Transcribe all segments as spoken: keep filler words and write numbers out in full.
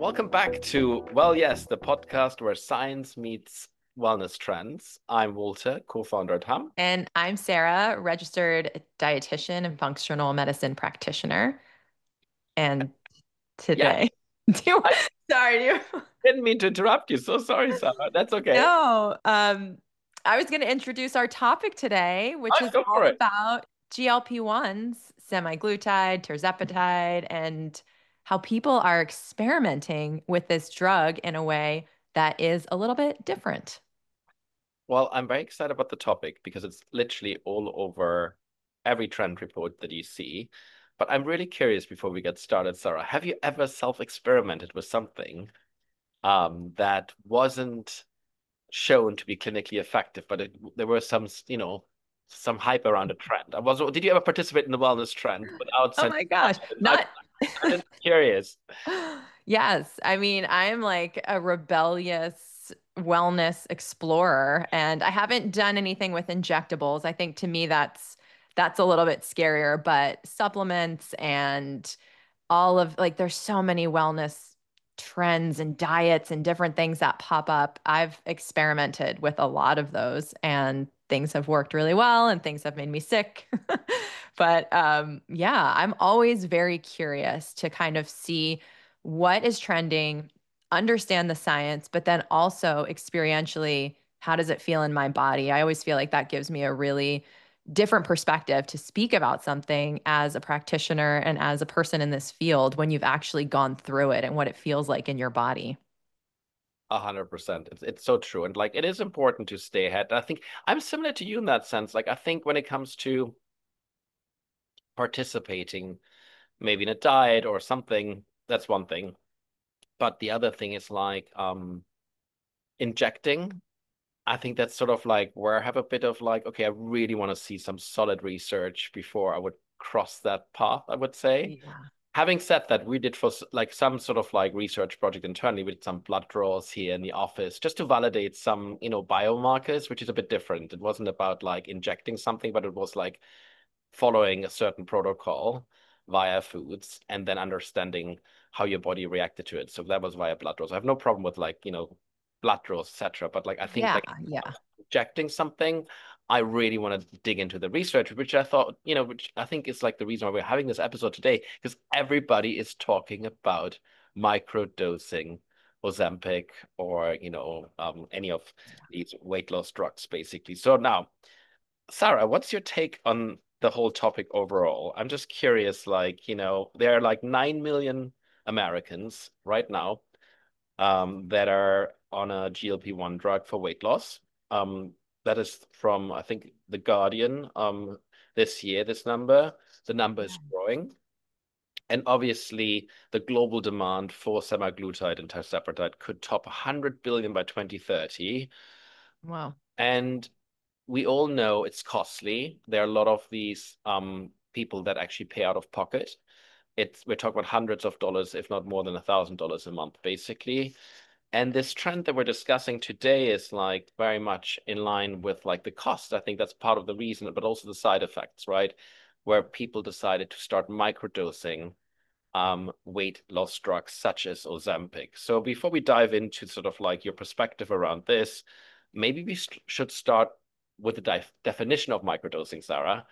Welcome back to, well, yes, the podcast where science meets wellness trends. I'm Walter, co-founder at Hum. And I'm Sarah, registered dietitian and functional medicine practitioner. And Yeah, today, do you, I sorry, do you, didn't mean to interrupt you. So sorry, Sarah. That's okay. no, um, I was going to introduce our topic today, which Let's is go all for it. about G L P ones, semaglutide, tirzepatide, and how people are experimenting with this drug in a way that is a little bit different. Well, I'm very excited about the topic because it's literally all over every trend report that you see. But I'm really curious before we get started, Sarah, have you ever self-experimented with something um, that wasn't shown to be clinically effective, but it, there were some, you know, some hype around a trend. I was, did you ever participate in the wellness trend without Oh sending? my gosh, I'm, not I'm just curious. Yes, I mean, I'm like a rebellious wellness explorer and I haven't done anything with injectables. I think to me that's that's a little bit scarier, but supplements and all of like there's so many wellness trends and diets and different things that pop up. I've experimented with a lot of those and things have worked really well and things have made me sick. But um, yeah, I'm always very curious to kind of see what is trending, understand the science, but then also experientially, how does it feel in my body? I always feel like that gives me a really different perspective to speak about something as a practitioner and as a person in this field when you've actually gone through it and what it feels like in your body. A hundred percent. It's it's so true. And like it is important to stay ahead. I think I'm similar to you in that sense. Like I think when it comes to participating, maybe in a diet or something, that's one thing. But the other thing is like um injecting. I think that's sort of like where I have a bit of like, okay, I really want to see some solid research before I would cross that path, I would say. Yeah. Having said that, we did for s- like some sort of like research project internally. We did some blood draws here in the office just to validate some, you know, biomarkers, which is a bit different. It wasn't about like injecting something, but it was like following a certain protocol via foods and then understanding how your body reacted to it. So that was via blood draws. I have no problem with like, you know, blood draws, et cetera. But like I think Yeah, like yeah. injecting something, I really want to dig into the research, which I thought, you know, which I think is like the reason why we're having this episode today, because everybody is talking about microdosing Ozempic or, you know, um, any of these weight loss drugs, basically. So now, Sarah, what's your take on the whole topic overall? I'm just curious, like, you know, there are like nine million Americans right now um, that are on a G L P one drug for weight loss. Um, that is from, I think, The Guardian um, this year, this number. The number is growing. And obviously, the global demand for semaglutide and tirzepatide could top one hundred billion by twenty thirty. Wow. And we all know it's costly. There are a lot of these um, people that actually pay out of pocket. It's we're talking about hundreds of dollars, if not more than a thousand dollars a month, basically. And this trend that we're discussing today is like very much in line with like the cost. I think that's part of the reason, but also the side effects, right? Where people decided to start microdosing um, weight loss drugs such as Ozempic. So before we dive into sort of like your perspective around this, maybe we st should start with the def definition of microdosing, Sarah,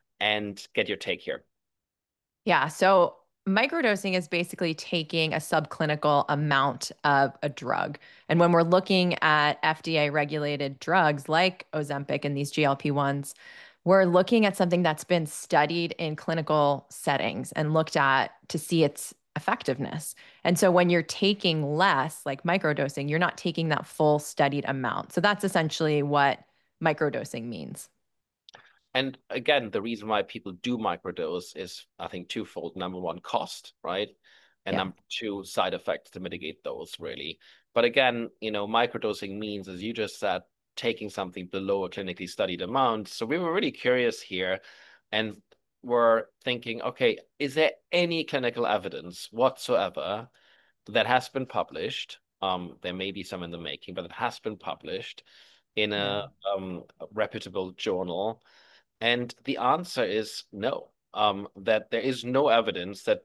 and get your take here. Yeah. So microdosing is basically taking a subclinical amount of a drug. And when we're looking at F D A regulated drugs like Ozempic and these G L P ones, we're looking at something that's been studied in clinical settings and looked at to see its effectiveness. And so when you're taking less, like microdosing, you're not taking that full studied amount. So that's essentially what microdosing means. And again, the reason why people do microdose is, I think, twofold. Number one, cost, right? And Yeah. number two, side effects to mitigate those, really. But again, you know, microdosing means, as you just said, taking something below a clinically studied amount. So we were really curious here and we're thinking, okay, is there any clinical evidence whatsoever that has been published? Um, there may be some in the making, but it has been published in Yeah. a um, reputable journal, and the answer is no. Um, that there is no evidence that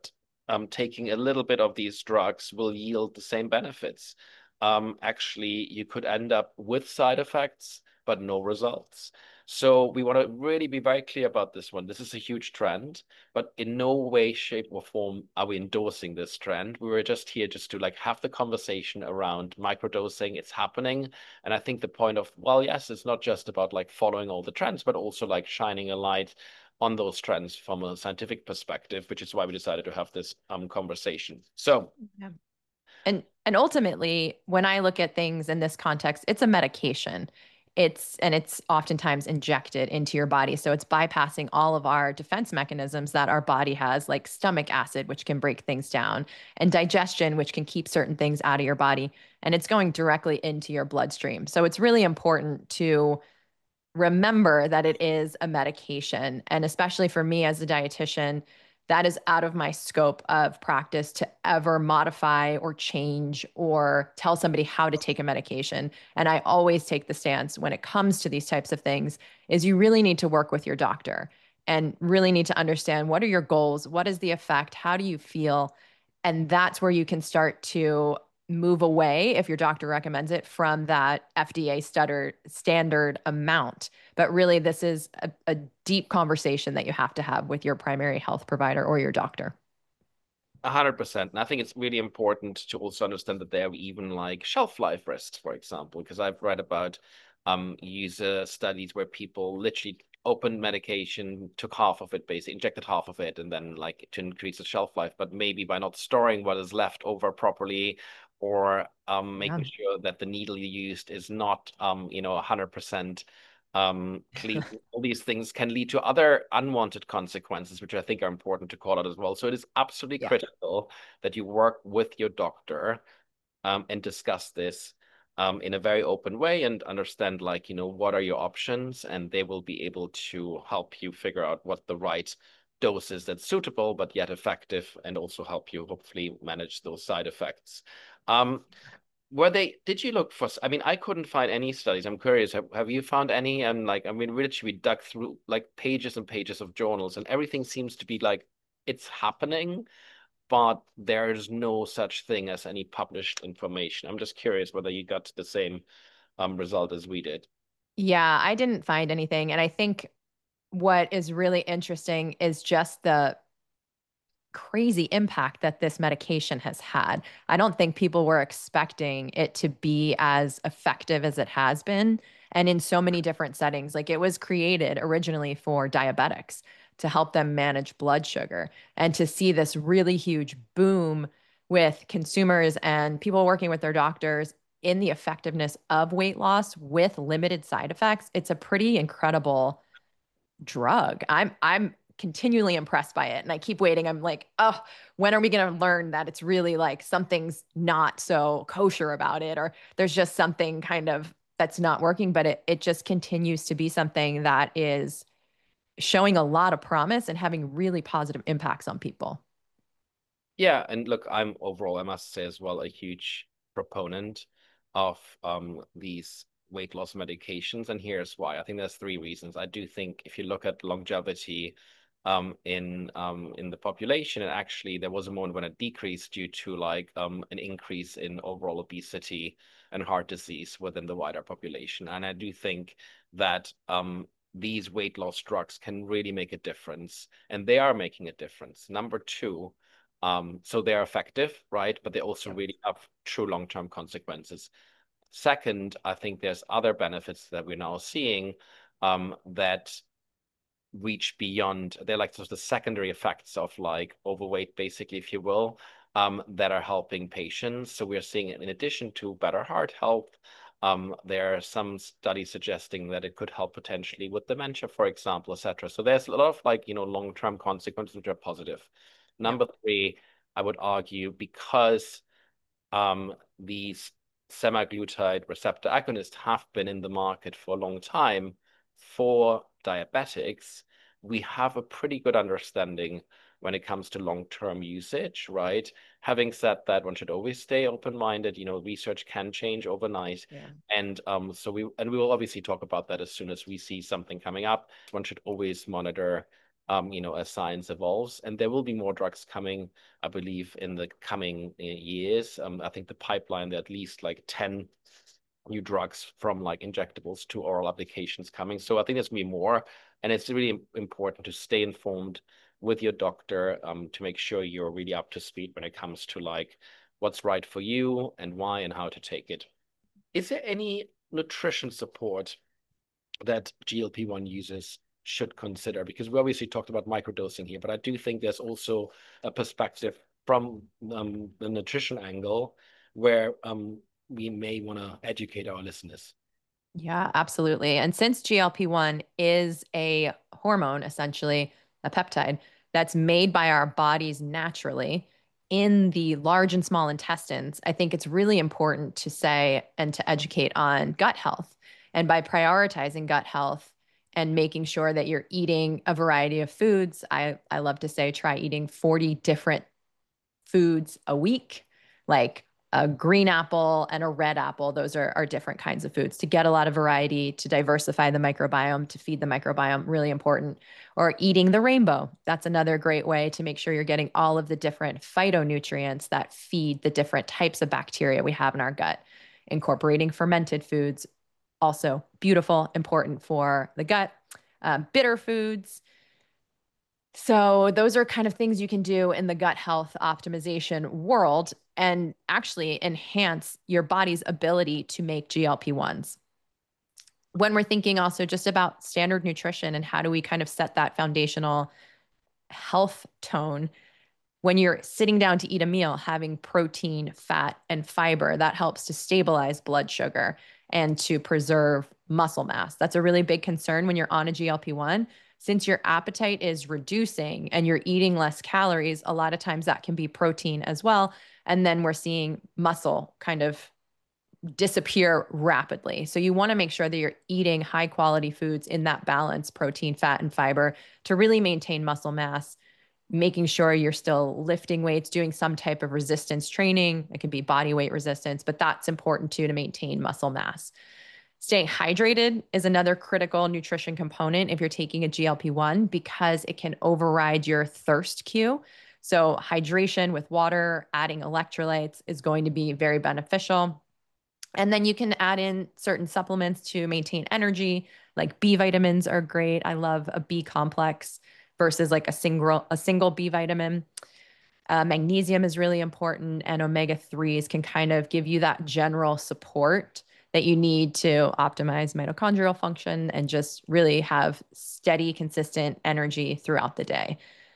um, taking a little bit of these drugs will yield the same benefits. Um, actually, you could end up with side effects, but no results. So we want to really be very clear about this one. This is a huge trend, but in no way, shape, or form are we endorsing this trend. We were just here just to like have the conversation around microdosing. It's happening. And I think the point of, well, yes, it's not just about like following all the trends, but also like shining a light on those trends from a scientific perspective, which is why we decided to have this um, conversation. So, Yeah. And and ultimately, when I look at things in this context, it's a medication. It's and it's oftentimes injected into your body. So it's bypassing all of our defense mechanisms that our body has, like stomach acid, which can break things down, and digestion, which can keep certain things out of your body. And it's going directly into your bloodstream. So it's really important to remember that it is a medication. And especially for me as a dietitian, that is out of my scope of practice to ever modify or change or tell somebody how to take a medication. And I always take the stance when it comes to these types of things is you really need to work with your doctor and really need to understand what are your goals? What is the effect? How do you feel? And that's where you can start to move away if your doctor recommends it from that F D A stutter standard amount. But really, this is a, a deep conversation that you have to have with your primary health provider or your doctor. A hundred percent. And I think it's really important to also understand that there are even like shelf life risks, for example, because I've read about um user studies where people literally opened medication, took half of it, basically injected half of it, and then like to increase the shelf life, but maybe by not storing what is left over properly or um Yeah. making sure that the needle you used is not um, you know, a hundred percent um clean. All these things can lead to other unwanted consequences, which I think are important to call out as well. So it is absolutely Yeah. critical that you work with your doctor um, and discuss this um, in a very open way and understand, like, you know, what are your options, and they will be able to help you figure out what the right dose is that's suitable but yet effective, and also help you hopefully manage those side effects. Um, were they, did you look for, I mean, I couldn't find any studies. I'm curious, have, have you found any? And like, I mean, we literally dug through like pages and pages of journals, and everything seems to be like, it's happening, but there's no such thing as any published information. I'm just curious whether you got the same um, result as we did. Yeah, I didn't find anything. And I think what is really interesting is just the crazy impact that this medication has had. I don't think people were expecting it to be as effective as it has been. And in so many different settings, like it was created originally for diabetics to help them manage blood sugar. And to see this really huge boom with consumers and people working with their doctors in the effectiveness of weight loss with limited side effects, it's a pretty incredible drug. I'm I'm continually impressed by it and I keep waiting. I'm like, "Oh, when are we going to learn that it's really like something's not so kosher about it or there's just something kind of that's not working, but it it just continues to be something that is showing a lot of promise and having really positive impacts on people." Yeah, and look, I'm overall, I must say as well, a huge proponent of um these weight loss medications, and here's why. I think there's three reasons. I do think if you look at longevity um in um in the population, and actually there was a moment when it decreased due to like um an increase in overall obesity and heart disease within the wider population. And I do think that um these weight loss drugs can really make a difference, and they are making a difference. Number two, um, so they're effective, right? But they also Yep. really have true long-term consequences. Second, I think there's other benefits that we're now seeing um, that reach beyond. They're like sort of the secondary effects of like overweight, basically, if you will, um, that are helping patients. So we're seeing it in addition to better heart health. Um, there are some studies suggesting that it could help potentially with dementia, for example, et cetera. So there's a lot of like, you know, long-term consequences which are positive. Yep. Number three, I would argue because um, these semaglutide receptor agonists have been in the market for a long time for diabetics, we have a pretty good understanding when it comes to long-term usage, right? Having said that, one should always stay open-minded. You know, research can change overnight. Yeah. And um, so we and we will obviously talk about that as soon as we see something coming up. One should always monitor um, you know, as science evolves. And there will be more drugs coming, I believe, in the coming uh, years. Um, I think the pipeline, there are at least like ten new drugs from like injectables to oral applications coming. So I think there's gonna be more, and it's really important to stay informed with your doctor um, to make sure you're really up to speed when it comes to like what's right for you and why and how to take it. Is there any nutrition support that G L P one users should consider? Because we obviously talked about microdosing here, but I do think there's also a perspective from um, the nutrition angle where um, we may want to educate our listeners. Yeah, absolutely. And since G L P one is a hormone, essentially a peptide that's made by our bodies naturally in the large and small intestines, I think it's really important to say and to educate on gut health. And by prioritizing gut health and making sure that you're eating a variety of foods, I, I love to say try eating forty different foods a week, like a green apple and a red apple. Those are, are different kinds of foods to get a lot of variety, to diversify the microbiome, to feed the microbiome, really important. Or eating the rainbow. That's another great way to make sure you're getting all of the different phytonutrients that feed the different types of bacteria we have in our gut. Incorporating fermented foods, also beautiful, important for the gut. Um, bitter foods, so those are kind of things you can do in the gut health optimization world and actually enhance your body's ability to make G L P ones. When we're thinking also just about standard nutrition and how do we kind of set that foundational health tone, when you're sitting down to eat a meal, having protein, fat, and fiber, that helps to stabilize blood sugar and to preserve muscle mass. That's a really big concern when you're on a G L P one. Since your appetite is reducing and you're eating less calories, a lot of times that can be protein as well. And then we're seeing muscle kind of disappear rapidly. So you want to make sure that you're eating high quality foods in that balance, protein, fat, and fiber to really maintain muscle mass, making sure you're still lifting weights, doing some type of resistance training. It can be body weight resistance, but that's important too to maintain muscle mass. Staying hydrated is another critical nutrition component if you're taking a G L P one because it can override your thirst cue. So, hydration with water, adding electrolytes is going to be very beneficial. And then you can add in certain supplements to maintain energy, like B vitamins are great. I love a B complex versus like a single a single B vitamin. Uh, magnesium is really important, and omega threes can kind of give you that general support that you need to optimize mitochondrial function and just really have steady, consistent energy throughout the day.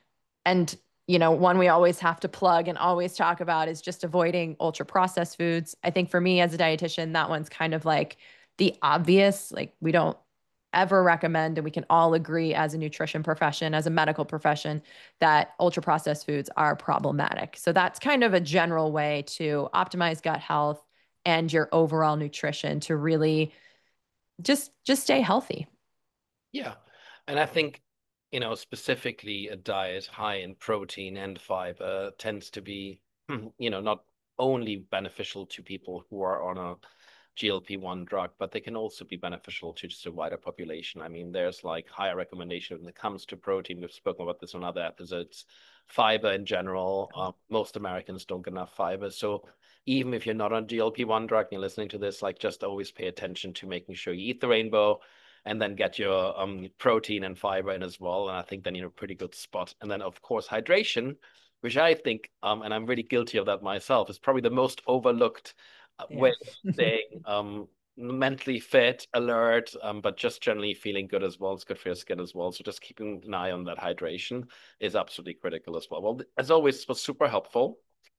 And, you know, one we always have to plug and always talk about is just avoiding ultra processed foods. I think for me as a dietitian, that one's kind of like the obvious, like we don't ever recommend, and we can all agree as a nutrition profession, as a medical profession, that ultra processed foods are problematic. So that's kind of a general way to optimize gut health and your overall nutrition to really just just stay healthy. Yeah. And I think, you know, specifically a diet high in protein and fiber tends to be, you know, not only beneficial to people who are on a G L P one drug, but they can also be beneficial to just a wider population. I mean, there's like higher recommendation when it comes to protein. We've spoken about this on other episodes. Fiber in general, uh, most Americans don't get enough fiber. So even if you're not on G L P one drug and you're listening to this, like just always pay attention to making sure you eat the rainbow and then get your um protein and fiber in as well. And I think then you're in a pretty good spot. And then of course hydration, which I think, um, and I'm really guilty of that myself, is probably the most overlooked uh, way Yeah. of staying um mentally fit, alert, um, but just generally feeling good as well. It's good for your skin as well. So just keeping an eye on that hydration is absolutely critical as well. Well, as always, it was super helpful.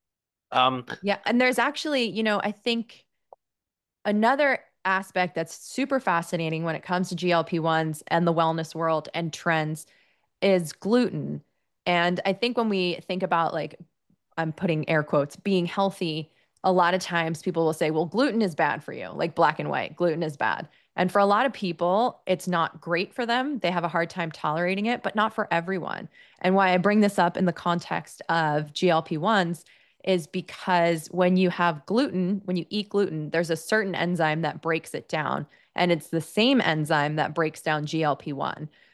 Um, Yeah. And there's actually, you know, I think another aspect that's super fascinating when it comes to G L P ones and the wellness world and trends is gluten. And I think when we think about like, I'm putting air quotes, being healthy, a lot of times people will say, well, gluten is bad for you, like black and white, gluten is bad. And for a lot of people, it's not great for them. They have a hard time tolerating it, but not for everyone. And why I bring this up in the context of G L P ones is because when you have gluten, when you eat gluten, there's a certain enzyme that breaks it down. And it's the same enzyme that breaks down G L P one.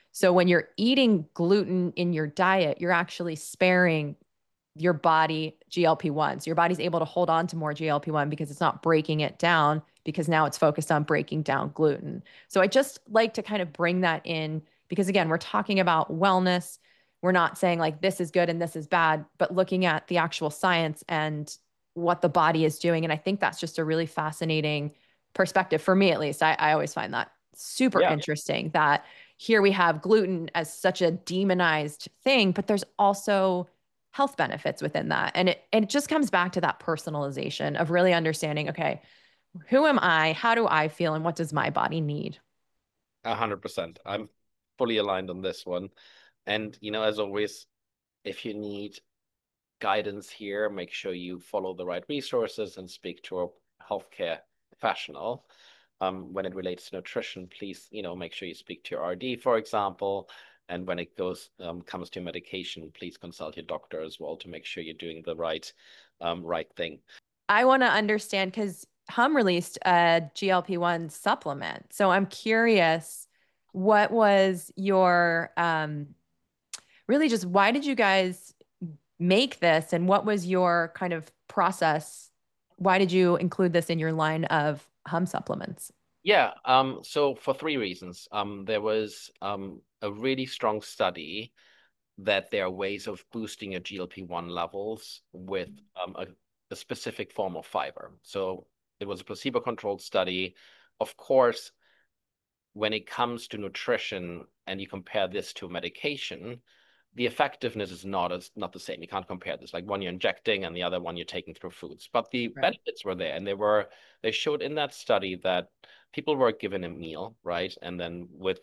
So when you're eating gluten in your diet, you're actually sparing your body G L P ones. Your body's able to hold on to more G L P one because it's not breaking it down because now it's focused on breaking down gluten. So I just like to kind of bring that in because again, we're talking about wellness. We're not saying like this is good and this is bad, but looking at the actual science and what the body is doing. And I think that's just a really fascinating perspective for me, at least. I, I always find that super Yeah, interesting that here we have gluten as such a demonized thing, but there's also health benefits within that. And it, it just comes back to that personalization of really understanding, okay, who am I? How do I feel? And what does my body need? a hundred percent. I'm fully aligned on this one. And, you know, as always, if you need guidance here, make sure you follow the right resources and speak to a healthcare professional. Um, when it relates to nutrition, please, you know, make sure you speak to your R D, for example. And when it goes um, comes to medication, please consult your doctor as well to make sure you're doing the right um, right thing. I want to understand because Hum released a G L P one supplement. So I'm curious, what was your um, really just why did you guys make this and what was your kind of process? Why did you include this in your line of Hum supplements? Yeah, um, so for three reasons. Um, there was um, a really strong study that there are ways of boosting your G L P one levels with um, a, a specific form of fiber. So it was a placebo-controlled study. Of course, when it comes to nutrition and you compare this to medication, the effectiveness is not as not the same. You can't compare this, like one you're injecting and the other one you're taking through foods. But the Right. benefits were there, and they were they showed in that study that people were given a meal, right? And then with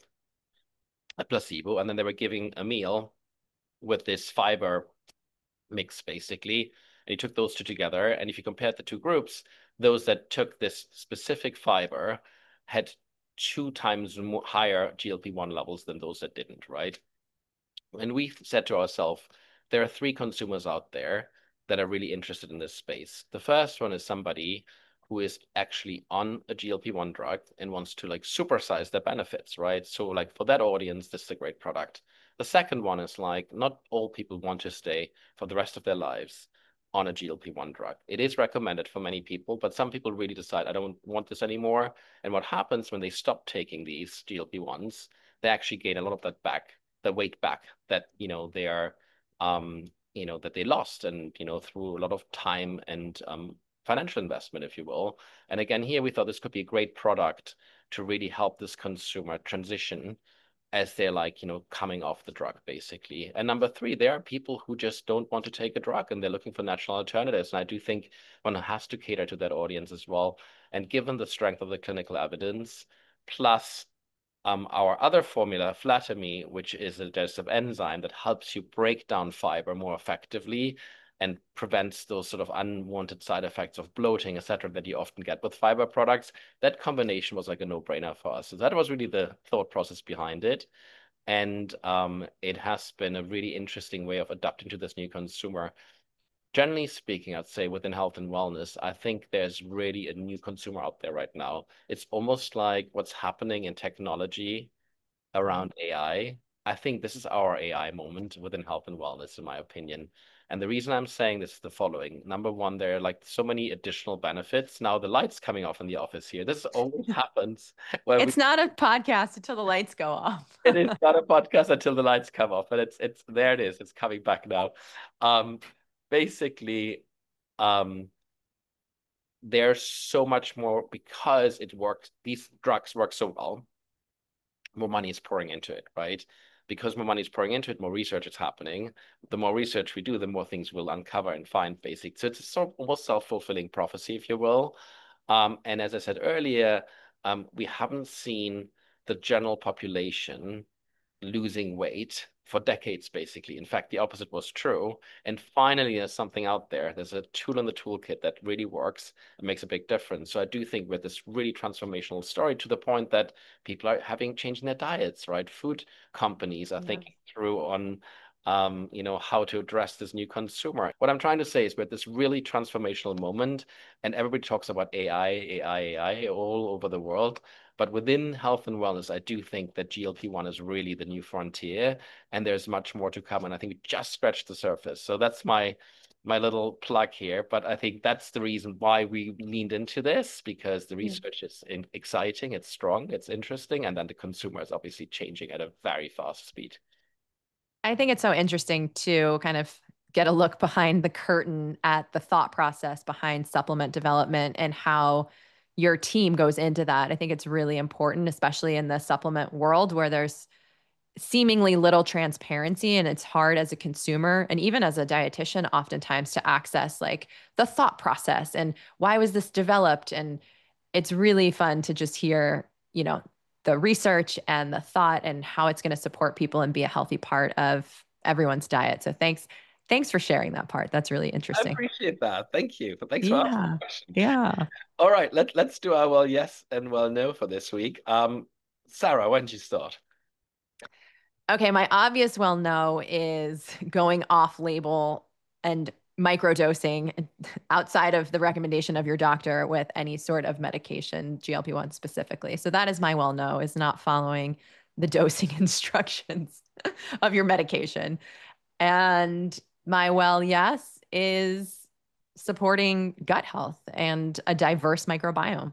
a placebo, and then they were giving a meal with this fiber mix basically. And you took those two together, and if you compared the two groups, those that took this specific fiber had two times more higher G L P one levels than those that didn't, right? And we said to ourselves, there are three consumers out there that are really interested in this space. The first one is somebody who is actually on a G L P one drug and wants to like supersize their benefits, right? So like for that audience, this is a great product. The second one is like not all people want to stay for the rest of their lives on a G L P one drug. It is recommended for many people, but some people really decide I don't want this anymore. And what happens when they stop taking these G L P ones, they actually gain a lot of that back, the weight back that, you know, they are um, you know, that they lost and, you know, through a lot of time and um financial investment, if you will. And again, here we thought this could be a great product to really help this consumer transition as they're like, you know, coming off the drug basically. And number three, there are people who just don't want to take a drug and they're looking for natural alternatives. And I do think one has to cater to that audience as well. And given the strength of the clinical evidence, plus um, our other formula, Flatamy, which is a digestive enzyme that helps you break down fiber more effectively and prevents those sort of unwanted side effects of bloating, et cetera, that you often get with fiber products. That combination was like a no-brainer for us. So that was really the thought process behind it. And um, it has been a really interesting way of adapting to this new consumer. Generally speaking, I'd say within health and wellness, I think there's really a new consumer out there right now. It's almost like what's happening in technology around A I. I I think this is our A I moment within health and wellness, in my opinion. And the reason I'm saying this is the following. Number one, there are like so many additional benefits. Now the lights coming off in the office here. This always happens where we It's not a podcast until the lights go off. it is not a podcast until the lights come off, but it's it's there it is. It's coming back now. Um basically, um there's so much more because it works, these drugs work so well, more money is pouring into it, right? Because more money is pouring into it, more research is happening. The more research we do, the more things we'll uncover and find basic. So it's a sort of almost self-fulfilling prophecy, if you will. Um, and as I said earlier, um, we haven't seen the general population losing weight for decades, basically. In fact, the opposite was true. And finally, there's something out there. There's a tool in the toolkit that really works and makes a big difference. So I do think with this really transformational story to the point that people are having changed their diets, right? Food companies are Yeah. thinking through on um, you know, how to address this new consumer. What I'm trying to say is we're at this really transformational moment, and everybody talks about A I, A I, A I all over the world. But within health and wellness, I do think that G L P one is really the new frontier, and there's much more to come. And I think we just scratched the surface. So that's my my little plug here. But I think that's the reason why we leaned into this, because the Yeah. research is in, exciting, it's strong, it's interesting, and then the consumer is obviously changing at a very fast speed. I think it's so interesting to kind of get a look behind the curtain at the thought process behind supplement development and how your team goes into that. I think it's really important, especially in the supplement world where there's seemingly little transparency and it's hard as a consumer and even as a dietitian oftentimes to access like the thought process and why was this developed, and it's really fun to just hear, you know, the research and the thought and how it's going to support people and be a healthy part of everyone's diet. So thanks thanks for sharing that part. That's really I interesting. appreciate that. Thank you. Thanks for asking Yeah. the question. Yeah. All right, let, let's do our well yes and well no for this week. Um, Sarah, why don't you start? Okay, my obvious well no is going off label and microdosing outside of the recommendation of your doctor with any sort of medication, G L P one specifically. So that is my well no, is not following the dosing instructions of your medication. And my well yes is supporting gut health and a diverse microbiome.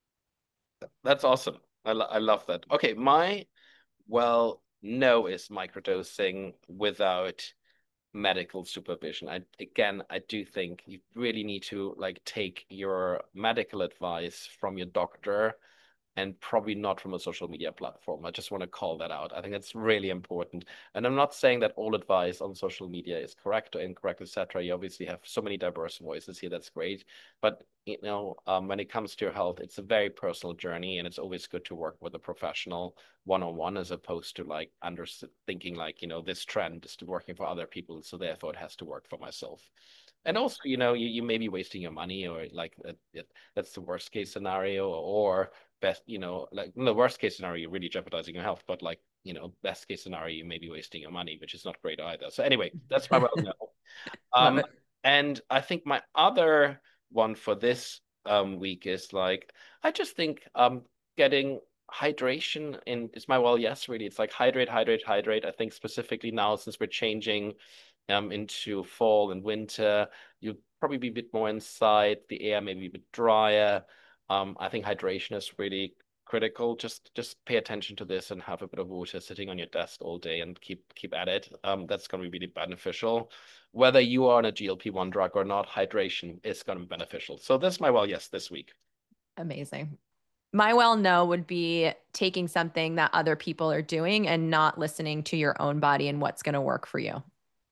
That's awesome. I, lo I love that. Okay, my well no is microdosing without medical supervision. I again, I do think you really need to like take your medical advice from your doctor and probably not from a social media platform. I just want to call that out. I think that's really important. And I'm not saying that all advice on social media is correct or incorrect, et cetera. You obviously have so many diverse voices here. That's great. But you know, um, when it comes to your health, it's a very personal journey, and it's always good to work with a professional one-on-one as opposed to like under thinking like, you know, this trend is working for other people, so therefore it has to work for myself. And also, you know, you, you may be wasting your money, or like that, that- that's the worst case scenario, or best, you know, like in the worst case scenario, you're really jeopardizing your health, but like, you know, best case scenario, you may be wasting your money, which is not great either. So anyway, that's my well no. Love Um, it. and I think my other one for this um week is like, I just think um getting hydration in is my well yes, really. It's like hydrate, hydrate, hydrate. I think specifically now since we're changing um into fall and winter, you'll probably be a bit more inside, the air may be a bit drier. Um, I think hydration is really critical. Just just pay attention to this and have a bit of water sitting on your desk all day and keep keep at it. Um, that's going to be really beneficial. Whether you are on a G L P one drug or not, hydration is going to be beneficial. So that's my well yes this week. Amazing. My well no would be taking something that other people are doing and not listening to your own body and what's going to work for you.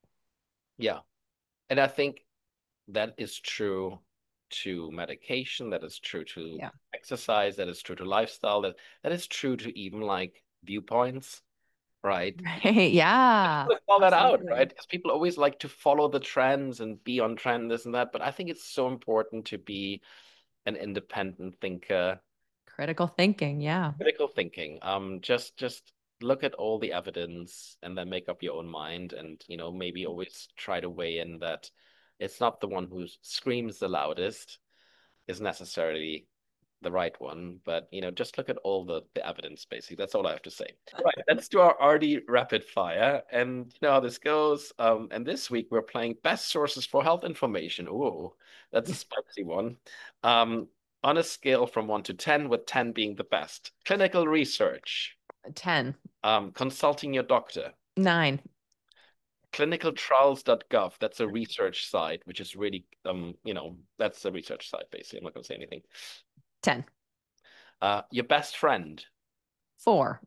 Yeah. And I think that is true to medication, that is true to Yeah. exercise, that is true to lifestyle, that that is true to even like viewpoints, right? Right. Yeah. Let's call that out, right? Absolutely. Because people always like to follow the trends and be on trend, this and that. But I think it's so important to be an independent thinker, Critical thinking. Yeah. critical thinking. Um, just just look at all the evidence and then make up your own mind, and you know, maybe always try to weigh in that it's not the one who screams the loudest is necessarily the right one, but you know, just look at all the, the evidence, basically. That's all I have to say. Right, let's do our R D rapid fire. And you know how this goes. Um, and this week we're playing best sources for health information. Oh, that's a spicy one. Um, on a scale from one to ten, with ten being the best. Clinical research, ten. um, consulting your doctor. nine. clinical trials dot gov, that's a research site, which is really, um, you know, that's a research site, basically. I'm not going to say anything. ten. Uh, your best friend, four.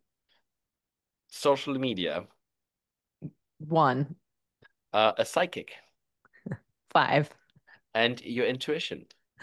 social media, one. uh, a psychic, five. and your intuition.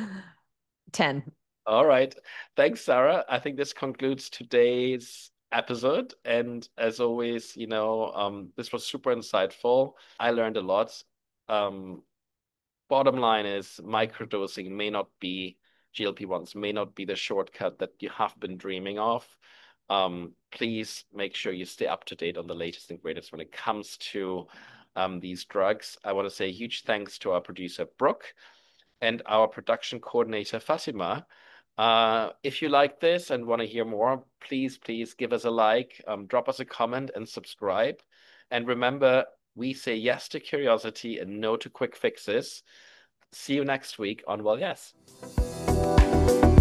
ten. All right. Thanks, Sarah. I think this concludes today's episode. And as always, you know, um, this was super insightful. I learned a lot. Um, bottom line is microdosing may not be G L P ones, may not be the shortcut that you have been dreaming of. Um, please make sure you stay up to date on the latest and greatest when it comes to um, these drugs. I want to say a huge thanks to our producer, Brooke, and our production coordinator, Fatima. Uh, if you like this and want to hear more, please, please give us a like, um, drop us a comment, and subscribe. And remember, we say yes to curiosity and no to quick fixes. See you next week on Well, Yes.